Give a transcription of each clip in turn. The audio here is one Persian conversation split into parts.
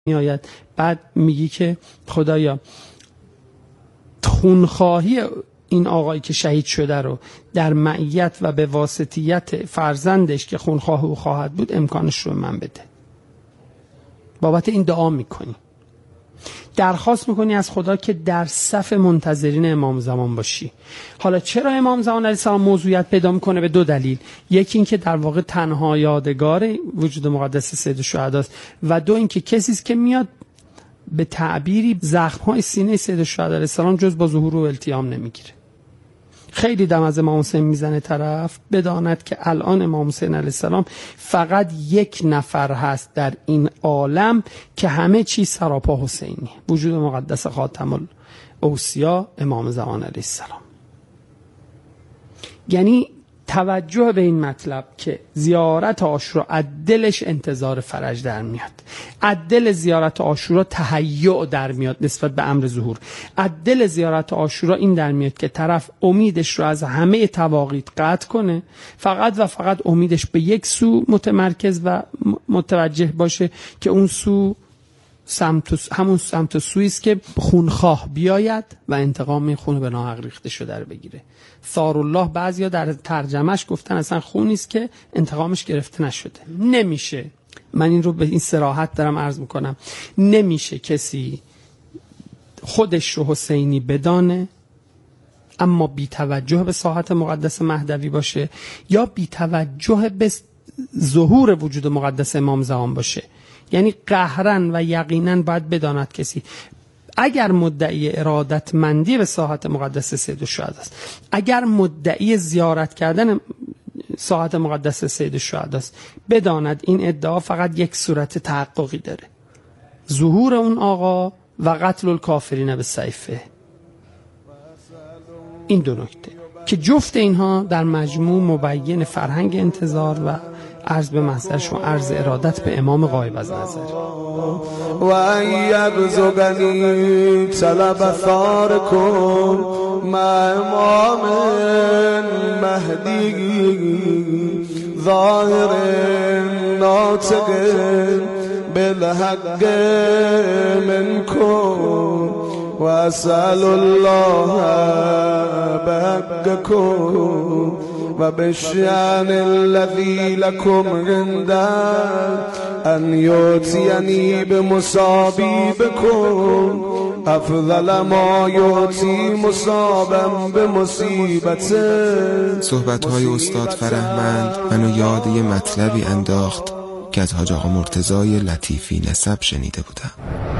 میآید. بعد میگی که خدایا خونخواهی این آقایی که شهید شده رو در معیت و به واسطیت فرزندش که خونخواه او خواهد بود امکانش رو من بده. بابت این دعا میکنی، درخواست میکنی از خدا که در صف منتظرین امام زمان باشی. حالا چرا امام زمان علیه السلام موضوعیت پیدا میکنه؟ به دو دلیل. یکی این که در واقع تنها یادگار وجود مقدس سید الشهدا است و دو این که کسی است که میاد به تعبیری زخم‌های سینه سید الشهدا علیه السلام جز با ظهور و التیام نمیگیره. خیلی دم از امام حسین میزنه طرف، بداند که الان امام حسین علیه السلام فقط یک نفر هست در این عالم که همه چیز سراپا حسینی، وجود مقدس خاتم الاوصیا امام زمان علیه السلام. یعنی توجه به این مطلب که زیارت عاشورا عدلش انتظار فرج در میاد، عدل زیارت عاشورا تهیع در میاد نسبت به امر ظهور، عدل زیارت عاشورا این در میاد که طرف امیدش رو از همه تواقیت قطع کنه، فقط و فقط امیدش به یک سو متمرکز و متوجه باشه که اون سو همون سمت سویی است که خونخواه بیاید و انتقام خون به ناحق ریخته شده رو بگیره. ثارالله بعضیا در ترجمهش گفتن اصلا خونی است که انتقامش گرفته نشده. نمیشه، من این رو به این صراحت دارم عرض میکنم، نمیشه کسی خودش رو حسینی بدانه اما بی توجه به ساحت مقدس مهدوی باشه یا بی توجه به ظهور وجود مقدس امام زمان باشه. یعنی قهرن و یقینا باید بداند کسی اگر مدعی ارادتمندی به ساحت مقدس سید الشهدا است، اگر مدعی زیارت کردن ساحت مقدس سید الشهدا است، بداند این ادعا فقط یک صورت تحققی داره: ظهور اون آقا و قتل الکافرین بالسیفه. این دو نکته که جفت اینها در مجموع مبین فرهنگ انتظار و عرض به محضر شما عرض ارادت به امام غایب از نظر و یبزغنی طلب ثارکم مع امام مهدی ظاهر ناطق بالحق منکم و اسأل الله بحقکم و بالشأن الذی لکم عنده ان یؤتینی بمصابی بکم افضل ما یؤتی مصابا بمصیبته. صحبت‌های استاد فرهمند منو یاد یه مطلبی انداخت که از حاج آقا مرتضی لطیفی نسب شنیده بودم.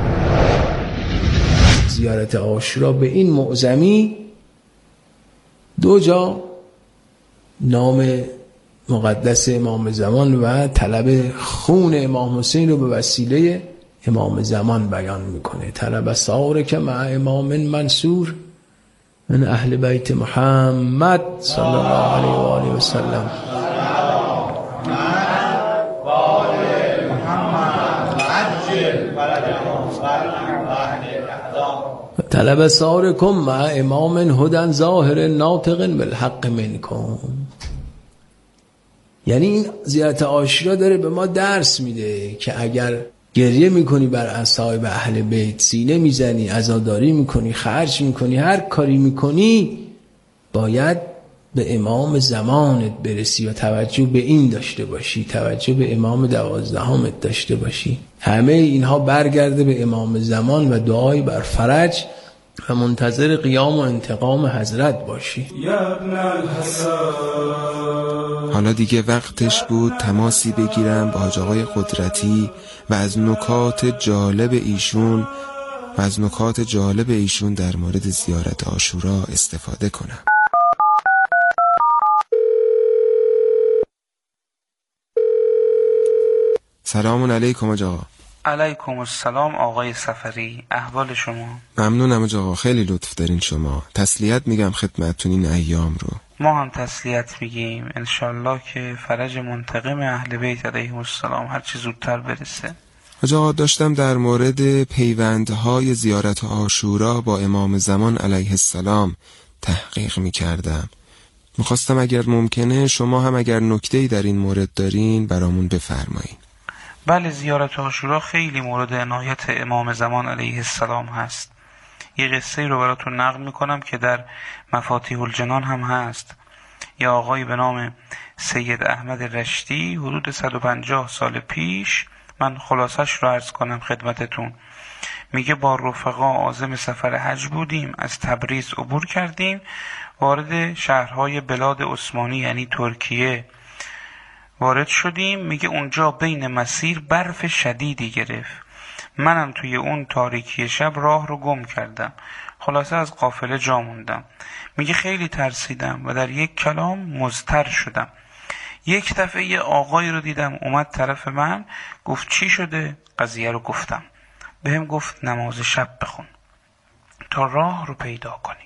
زیارت عاشورا به این معظمی دو جا نام مقدس امام زمان و طلب خون امام حسین رو به وسیله امام زمان بیان میکنه. طلب ثارک مع امام منصور من اهل بیت محمد صلی الله علیه و آله و سلم. طلب ثارکم مع امام هدى ظاهر ناطق بالحق منکم. یعنی این زیارت عاشورا داره به ما درس میده که اگر گریه میکنی بر اصحاب اهل بیت، سینه میزنی، عزاداری میکنی، خرج میکنی، هر کاری میکنی، باید به امام زمانت برسی و توجه به این داشته باشی، توجه به امام 12 داشته باشی. همه اینها برگرده به امام زمان و دعای بر فرج و منتظر قیام و انتقام حضرت باشی. حالا دیگه وقتش بود تماسی بگیرم با حاج آقای قدرتی و از نکات جالب ایشون در مورد زیارت عاشورا استفاده کنم. سلام علیکم حاج آقا. علیکم السلام آقای صفری، احوال شما؟ ممنونم حاج آقا، خیلی لطف دارین شما. تسلیت میگم خدمتتون این ایام رو. ما هم تسلیت میگیم، انشالله که فرج منتقم اهل بیت علیهم السلام هر چه زودتر برسه. حاج آقا داشتم در مورد پیوندهای زیارت عاشورا با امام زمان علیه السلام تحقیق میکردم. میخواستم اگر ممکنه شما هم اگر نکته‌ای در این مورد دارین برامون بفرمایین. بله، زیارت عاشورا خیلی مورد عنایت امام زمان علیه السلام هست. یه قصه رو براتون نقل میکنم که در مفاتیح الجنان هم هست. یه آقایی به نام سید احمد رشتی حدود 150 سال پیش، من خلاصش رو عرض کنم خدمتتون، میگه با رفقا عازم سفر حج بودیم، از تبریز عبور کردیم، وارد شهرهای بلاد عثمانی یعنی ترکیه وارد شدیم. میگه اونجا بین مسیر برف شدیدی گرفت، منم توی اون تاریکی شب راه رو گم کردم، خلاصه از قافله جا موندم. میگه خیلی ترسیدم و در یک کلام مضطر شدم. یک دفعه یه آقایی رو دیدم اومد طرف من، گفت چی شده؟ قضیه رو گفتم. بهم گفت نماز شب بخون تا راه رو پیدا کنی.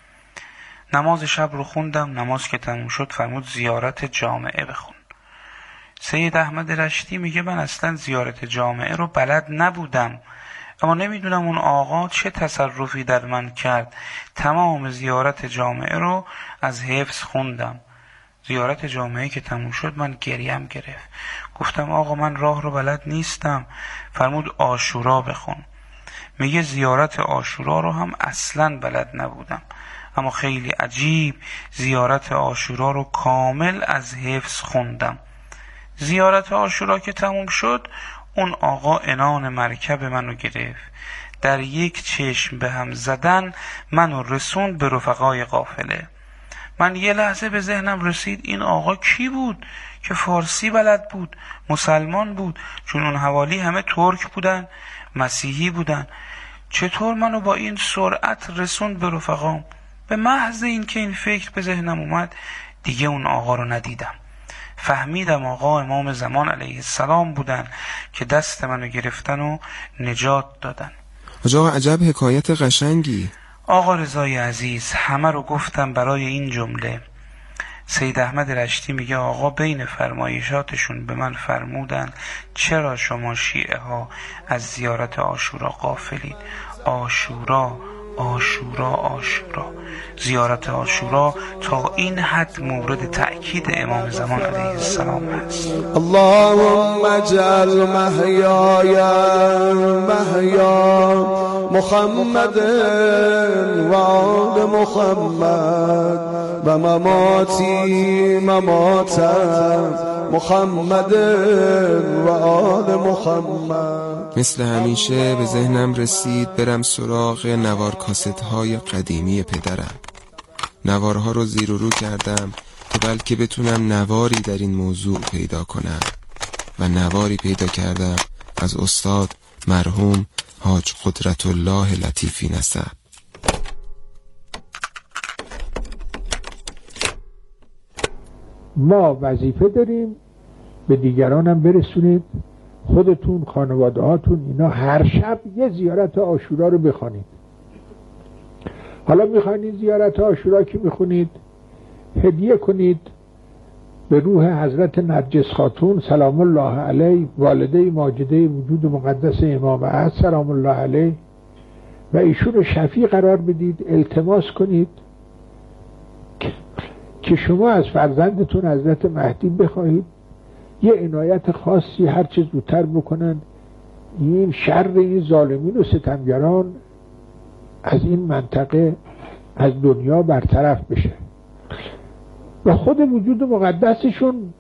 نماز شب رو خوندم. نماز که تموم شد فرمود زیارت جامعه بخون. سید احمد رشتی میگه من اصلا زیارت جامعه رو بلد نبودم، اما نمیدونم اون آقا چه تصرفی در من کرد، تمام زیارت جامعه رو از حفظ خوندم. زیارت جامعه که تموم شد من گریم گرفت. گفتم آقا من راه رو بلد نیستم. فرمود عاشورا بخون. میگه زیارت عاشورا رو هم اصلا بلد نبودم، اما خیلی عجیب زیارت عاشورا رو کامل از حفظ خوندم. زیارت عاشورا که تموم شد اون آقا عنان مرکب منو گرفت، در یک چشم به هم زدن منو رسوند به رفقای قافله. من یه لحظه به ذهنم رسید این آقا کی بود که فارسی بلد بود، مسلمان بود، چون اون حوالی همه ترک بودن، مسیحی بودن، چطور منو با این سرعت رسوند به رفقام؟ به محض این که این فکر به ذهنم اومد دیگه اون آقا رو ندیدم. فهمیدم آقا امام زمان علیه السلام بودن که دست منو گرفتن و نجات دادن. حاج آقا عجب حکایت قشنگی. آقا رضای عزیز همه رو گفتم برای این جمله. سید احمد رشتی میگه آقا بین فرمایشاتشون به من فرمودن چرا شما شیعه ها از زیارت عاشورا غافلید؟ عاشورا عاشورا عاشورا، زیارت عاشورا تا این حد مورد تأکید امام زمان علیه السلام هست. اللهم اجعل محیای محیا محمد و آل محمد و مماتی ممات محمد و آل محمد. مثل همیشه به ذهنم رسید برم سراغ نوار کاست های قدیمی پدرم. نوارها رو زیر و رو کردم تا بلکه بتونم نواری در این موضوع پیدا کنم و نواری پیدا کردم از استاد مرحوم حاج قدرت الله لطیفی نسب. ما وظیفه داریم به دیگرانم برسونید، خودتون خانواده هاتون اینا هر شب یه زیارت عاشورا رو بخوانید. حالا میخواین زیارت عاشورا که میخونید هدیه کنید به روح حضرت نرجس خاتون سلام الله علیه، والده ماجده وجود مقدس امام عصر سلام الله علیه، و ایشون رو شفیع قرار بدید. التماس کنید که شما از فرزندتون حضرت مهدی بخواهید یه عنایت خاصی هر چه زودتر بکنن، این شر این ظالمین و ستمگران از این منطقه از دنیا برطرف بشه و خود وجود مقدسشون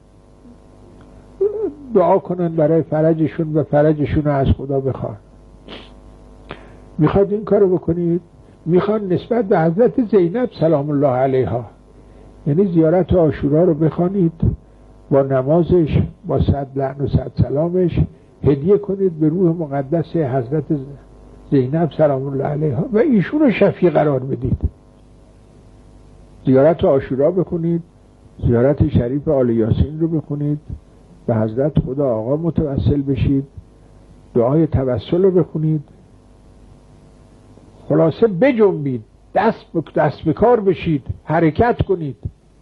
دعا کنن برای فرجشون و فرجشون رو از خدا بخوان. میخواد این کارو بکنید؟ میخوان نسبت به حضرت زینب سلام الله علیها، یعنی زیارت عاشورا رو بخوانید با نمازش، با 100 لعن و 100 سلامش هدیه کنید به روح مقدس حضرت زینب سلام الله علیها و ایشون رو شفیع قرار بدید. زیارت عاشورا بخونید، زیارت شریف آل یاسین رو بخونید، به حضرت خدا آقا متوسل بشید، دعای توسل رو بخونید، خلاصه بجنبید، دست به کار بشید، حرکت کنید.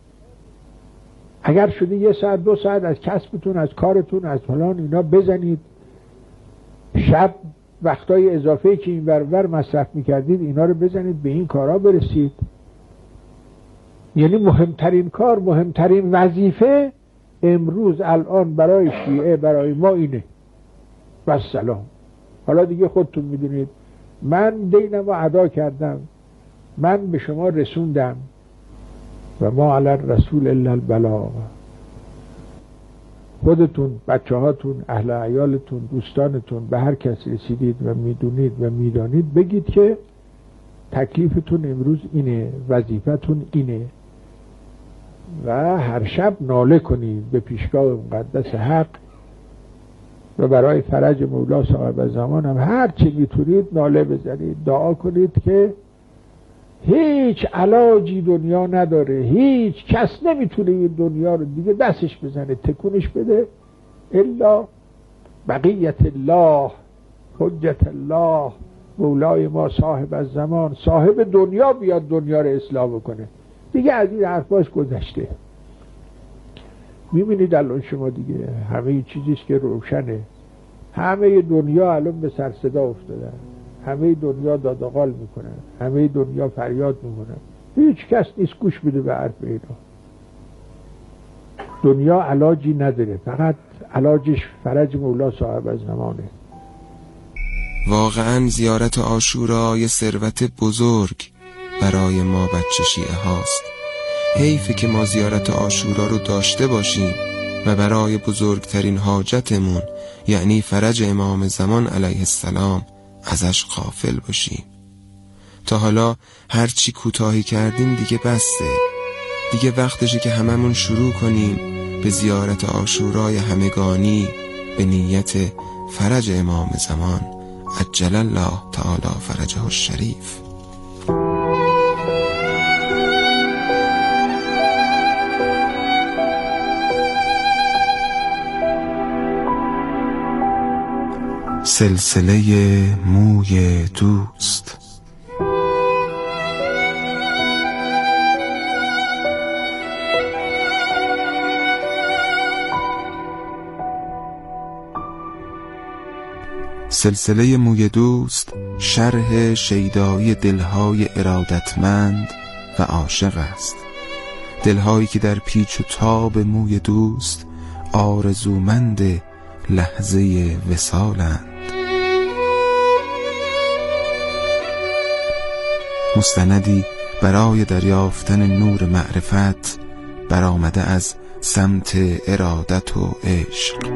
اگر شده 1 ساعت 2 ساعت از کسبتون، از کارتون، از فلان اینا بزنید. شب وقتای اضافه که این برابر مصرف میکردید اینا رو بزنید به این کارا برسید. یعنی مهمترین کار، مهمترین وظیفه امروز الان برای شیعه، برای ما اینه و سلام. حالا دیگه خودتون میدونید، من دینم رو ادا کردم، من به شما رسوندم و ما علی الرسول الا البلاغ. خودتون، بچه هاتون، اهل عیالتون، دوستانتون، به هر کس رسیدید و میدونید و میدانید بگید که تکلیفتون امروز اینه، وظیفتون اینه و هر شب ناله کنید به پیشگاه مقدس حق و برای فرج مولا صاحب زمان هم هر چی میتونید ناله بزنید، دعا کنید که هیچ علاجی دنیا نداره، هیچ کس نمیتونه این دنیا رو دیگه دستش بزنه تکونش بده الا بقیت الله، حجت الله، مولای ما صاحب از زمان، صاحب دنیا بیاد دنیا رو اصلاح بکنه. دیگه از این حرفاش گذشته. میبینید الان شما دیگه همه چیزیست که روشنه، همه دنیا الان به سر صدا افتادن، همه دنیا دادقال میکنن، همه دنیا فریاد میکنن، هیچ کس نیست گوش بده به حرف اینا. دنیا علاجی نداره، فقط علاجش فرج مولا صاحب از زمانه. واقعا زیارت عاشورا یه ثروت بزرگ برای ما بچه شیعه هاست. حیفه که ما زیارت عاشورا رو داشته باشیم و برای بزرگترین حاجتمون یعنی فرج امام زمان علیه السلام ازش غافل باشیم. تا حالا هرچی کوتاهی کردیم دیگه بسته. دیگه وقتشه که هممون شروع کنیم به زیارت عاشورای همگانی به نیت فرج امام زمان عجل الله تعالی فرجه الشریف. سلسله موی دوست. سلسله موی دوست شرح شیدایی دلهای ارادتمند و عاشق است. دلهایی که در پیچ و تاب موی دوست آرزومند لحظه وصالند. مستندی برای دریافتن نور معرفت برآمده از سمت ارادت و عشق.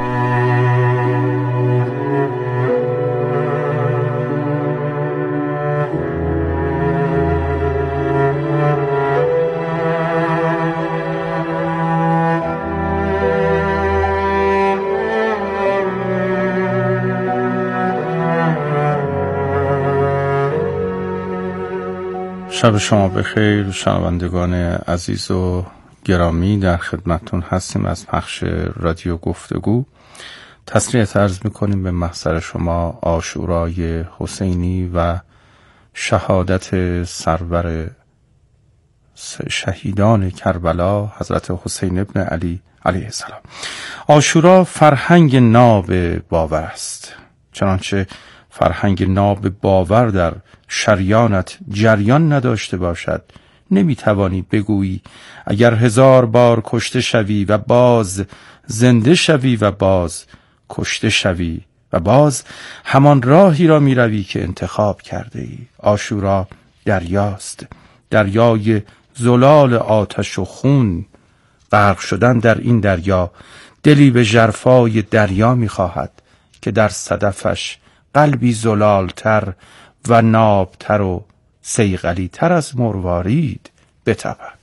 شب شما بخیر شنوندگان عزیز و گرامی، در خدمتتون هستیم از پخش رادیو گفتگو. تسلیت عرض میکنیم به محضر شما عاشورای حسینی و شهادت سرور شهیدان کربلا حضرت حسین ابن علی علیه السلام. عاشورا فرهنگ ناب باور است. چنانچه فرهنگ ناب باور در شریانت جریان نداشته باشد، نمیتوانی بگویی اگر 1000 بار کشته شوی و باز زنده شوی و باز کشته شوی و باز همان راهی را میروی که انتخاب کرده ای. عاشورا دریاست، دریای زلال آتش و خون. غرق شدن در این دریا دلی به ژرفای دریا میخواهد که در صدفش قلبی زلالتر و نابتر و صیقلی تر از مروارید بتپد.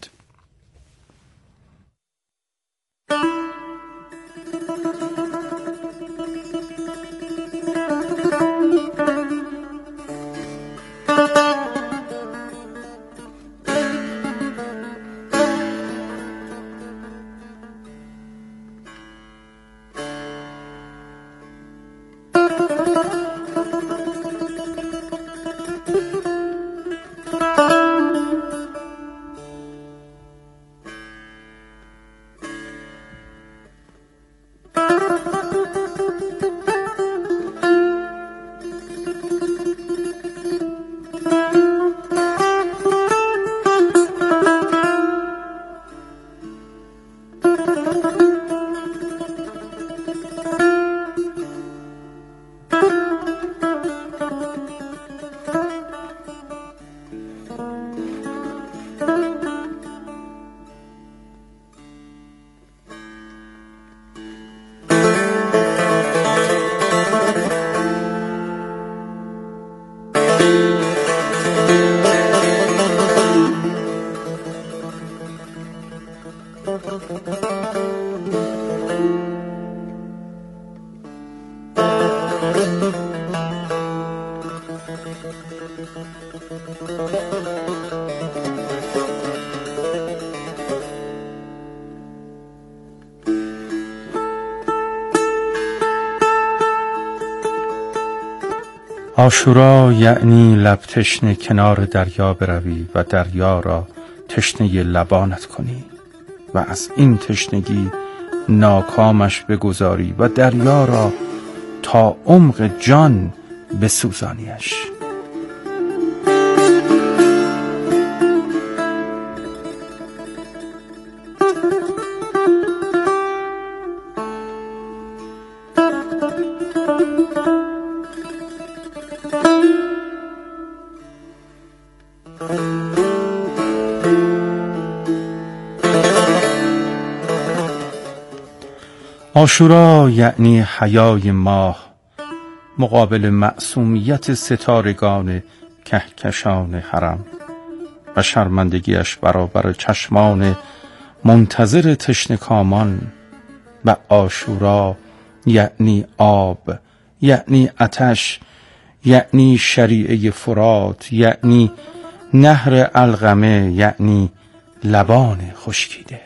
عاشورا یعنی لب تشنه کنار دریا بروی و دریا را تشنه لبانت کنی و از این تشنگی ناکامش بگذاری و دریا را تا عمق جان بسوزانیش. عاشورا یعنی حیای ماه مقابل معصومیت ستارگان کهکشان حرم و شرمندگیش برابر چشمان منتظر تشنه‌کامان. و عاشورا یعنی آب، یعنی آتش، یعنی شریعه فرات، یعنی نهر علقمه، یعنی لبان خشکیده.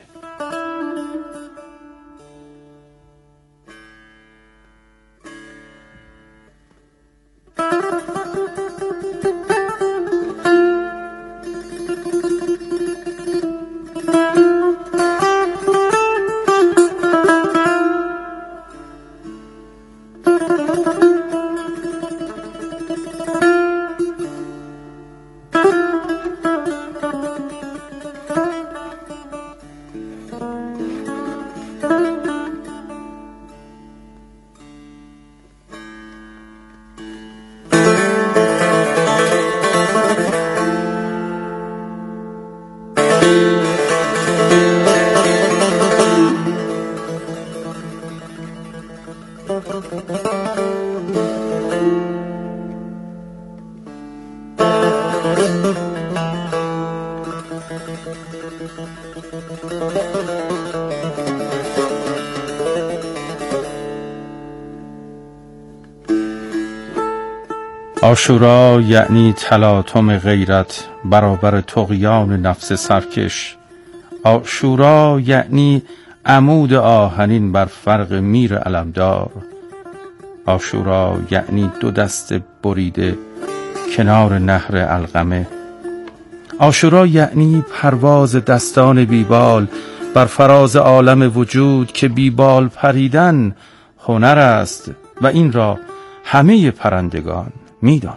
عاشورا یعنی تلاطم غیرت برابر طغیان نفس سرکش. عاشورا یعنی عمود آهنین بر فرق میر علمدار. عاشورا یعنی دو دست بریده کنار نهر علقمه. عاشورا یعنی پرواز دستان بیبال بر فراز عالم وجود که بیبال پریدن هنر است و این را همه پرندگان می دانند.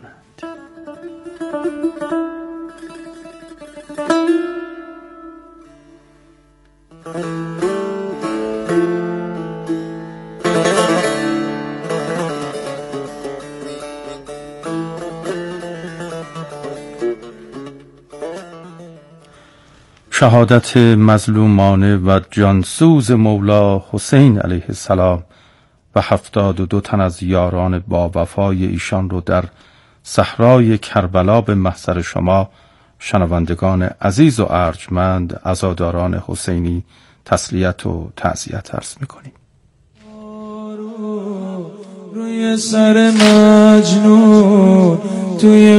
شهادت مظلومانه و جانسوز مولا حسین علیه السلام و 72 تن از یاران با وفای ایشان رو در صحرای کربلا به محضر شما شنوندگان عزیز و ارجمند عزاداران حسینی تسلیت و تعزیت عرض می‌کنیم. روی سر مجنون توی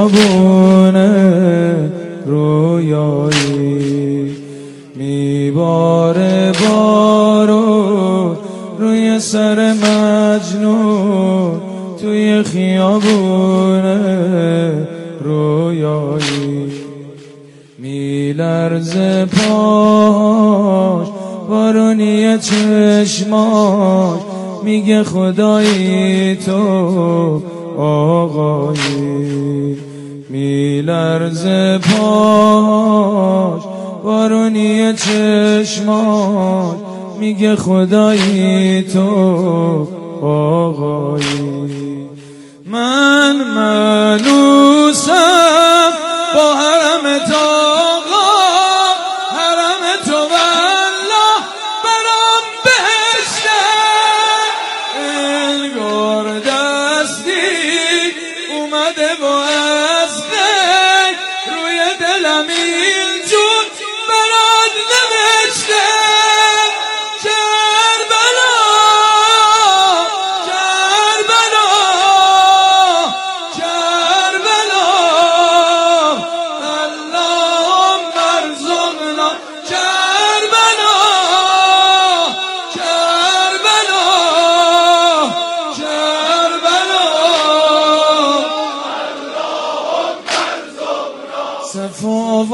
خیابونه رویایی میباره بارو روی سر مجنون توی خیابونه رویایی میلرزه پاش بارونی چشماش میگه خدایی تو آقایی میلرزه پاش بارونی چشماش میگه خدایی تو آقایی من مانوسم با حرم آقا حرم تو والله برام بهشته انگار دستی اومده با اسقه روی دلم اینجور برات نوشته کربلا و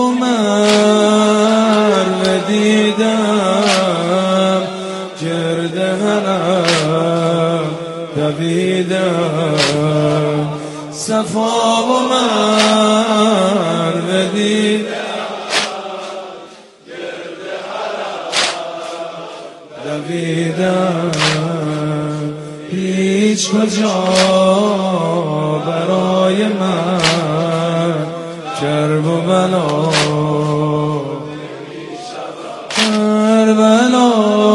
مروه دیدم گرد حرم دویدم صفا و مروه دیدم گرد حرم دویدم هیچ کجا برای من کرب و بلا کربلا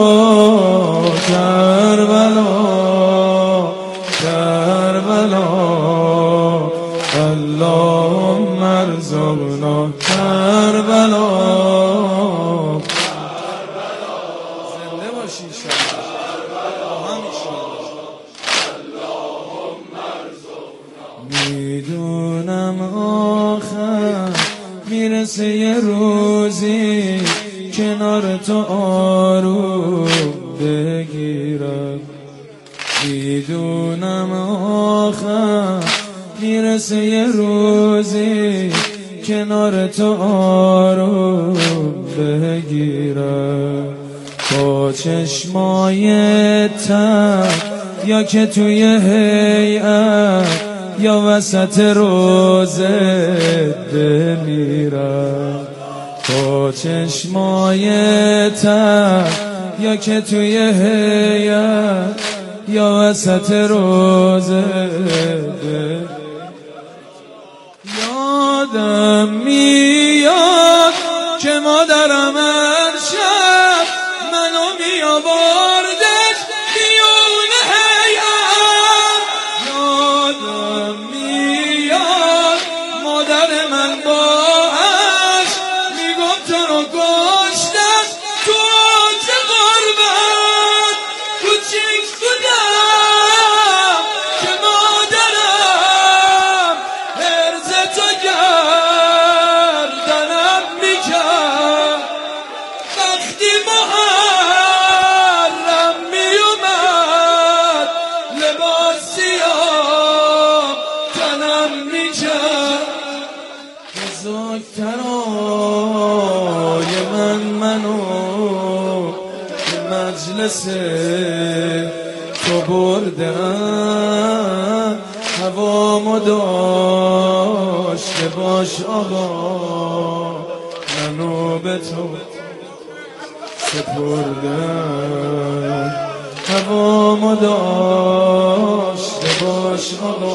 کربلا کربلا اللهم ارزقنا کربلا زنده باشی میدونم آخر میرسه یه روزی کنار تو آروم بگیرم میدونم آخر میرسه یه روزی کنار تو آروم بگیرم با چشمای تر یا که توی هیئت یا وسط روزه بمیرم با چشمای تر یا که توی هیئت یا وسط روزه یادم میاد که مادرم امشب منو میآوردش بیرون هیئت یادم میاد مادر من با عشق میگفت تو رو کشتن تو چه غربت کوچیک بودم که مادرم هرز تو گردنم میکرد وقتی محرم میومد لباس سیاه تنم میکرد بزرگترای منو به مجلس تو بردن هوامو داشته باش آقا منو به تو سپردن هوامو داشته باش آقا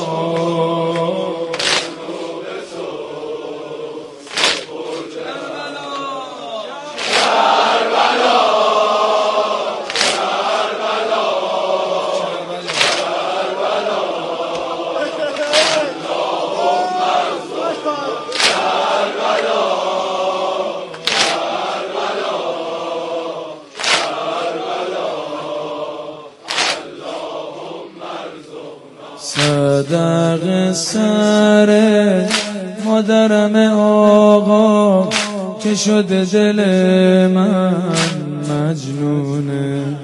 صدق سر مادرم آقا که شده دل من مجنونه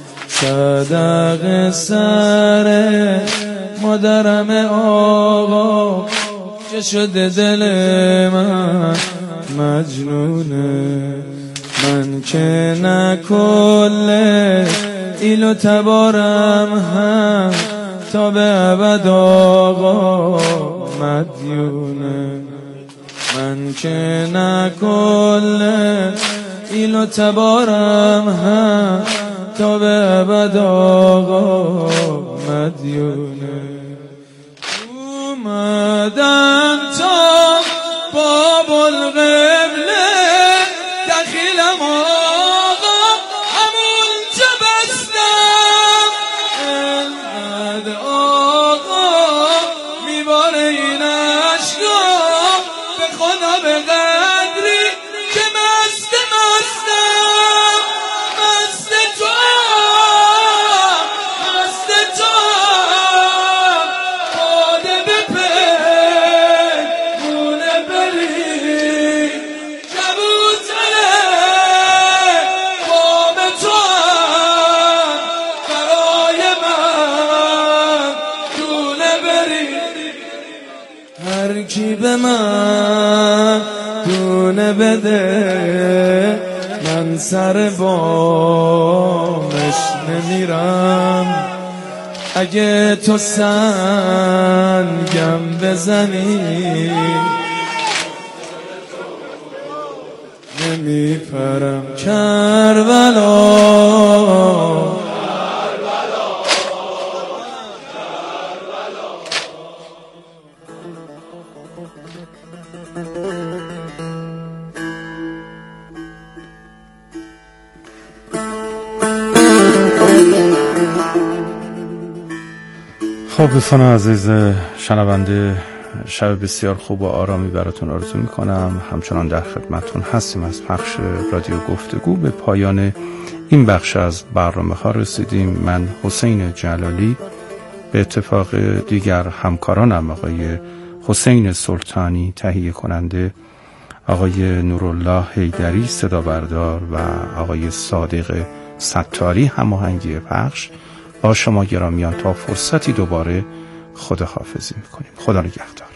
صدق سر مادرم آقا که شده دل من مجنونه من که نه کل ایل و تبارم هم تا به ابد آقا مدیونه من که نه کل ایل و تبارم هم تا به ابد آقا مدیونه اومدم تا باب القبله دخیلم آقا همون چه بستم انقد آقا میباره این عشقا به خدا به قدری که مستم مست تو باده به هر کی به من دونه بده من سر بامش نمیرم. اگه تو سنگم بزنی نمیپرم. کربلا خب دوستان عزیز شنونده، شب بسیار خوب و آرامی براتون آرزو میکنم. همچنان در خدمتون هستیم از پخش رادیو گفتگو. به پایان این بخش از برنامه ها رسیدیم. من حسین جلالی به اتفاق دیگر همکارانم، آقای حسین سلطانی تهیه کننده، آقای نورالله حیدری صدا بردار و آقای صادق ستاری هماهنگی پخش، با شما گرامیان تا فرصتی دوباره خداحافظی میکنیم. خدا نگهدار.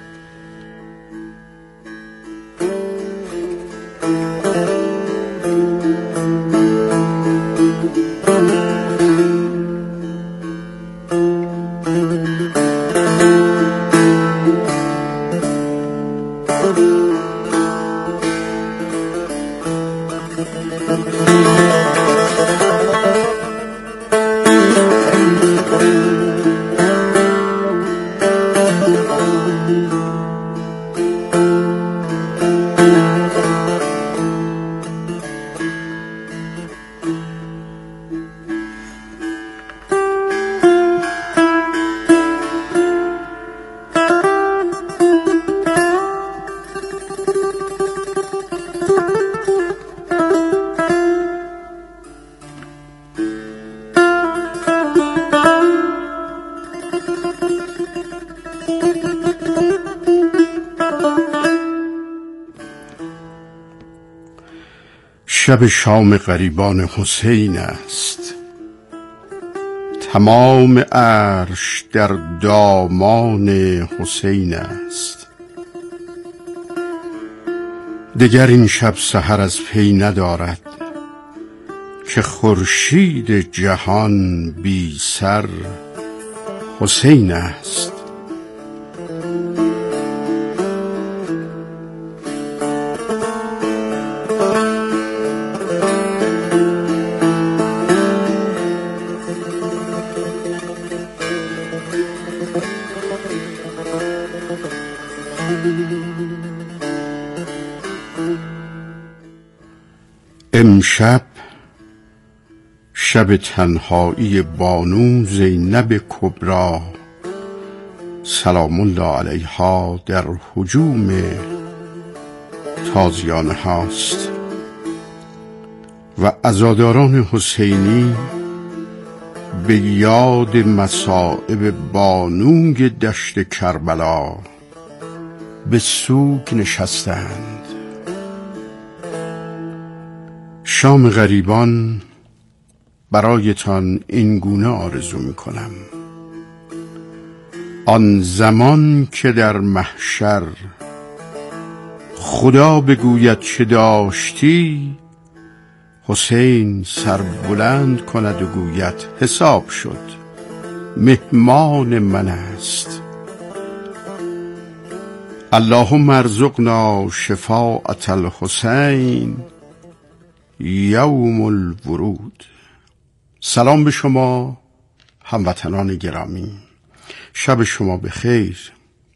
شب شام غریبان حسین است، تمام عرش در دامان حسین است. دگر این شب سحر از پی ندارد که خورشید جهان بی سر حسین است. امشب شب تنهایی بانو زینب کبری سلام الله علیها در هجوم تازیانه هاست و عزاداران حسینی به یاد مصائب بانوی دشت کربلا به سوگ نشستند. شام غریبان برایتان این گونه آرزو میکنم: آن زمان که در محشر خدا بگوید چه داشتی، حسین سر بلند کند و گوید حساب شد، مهمان من است. اللهم ارزقنا شفاعة الحسین یوم الورود. سلام به شما هموطنان گرامی، شب شما بخیر.